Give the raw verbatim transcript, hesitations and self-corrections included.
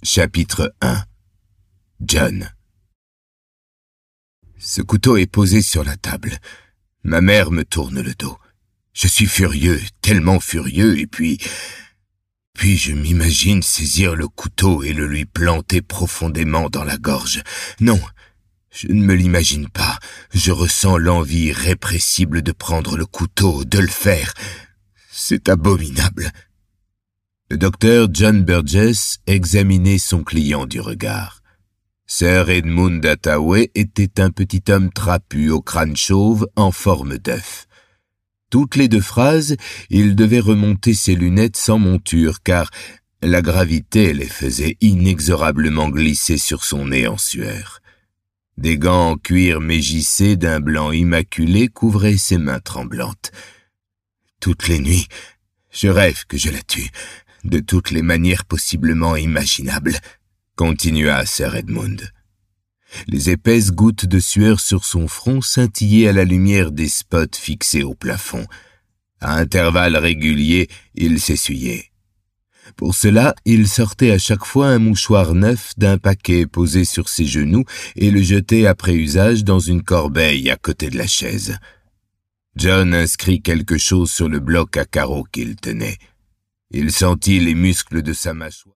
Chapitre un. John. Ce couteau est posé sur la table. Ma mère me tourne le dos. Je suis furieux, tellement furieux, et puis... Puis je m'imagine saisir le couteau et le lui planter profondément dans la gorge. Non, je ne me l'imagine pas. Je ressens l'envie irrépressible de prendre le couteau, de le faire. C'est abominable. Le docteur John Burgess examinait son client du regard. Sir Edmund Hathaway était un petit homme trapu au crâne chauve en forme d'œuf. Toutes les deux phrases, il devait remonter ses lunettes sans monture, car la gravité les faisait inexorablement glisser sur son nez en sueur. Des gants en cuir mégissé d'un blanc immaculé couvraient ses mains tremblantes. Toutes les nuits, je rêve que je la tue, de toutes les manières possiblement imaginables, continua Sir Edmund. Les épaisses gouttes de sueur sur son front scintillaient à la lumière des spots fixés au plafond. À intervalles réguliers, il s'essuyait. Pour cela, il sortait à chaque fois un mouchoir neuf d'un paquet posé sur ses genoux et le jetait après usage dans une corbeille à côté de la chaise. John inscrit quelque chose sur le bloc à carreaux qu'il tenait. Il sentit les muscles de sa mâchoire.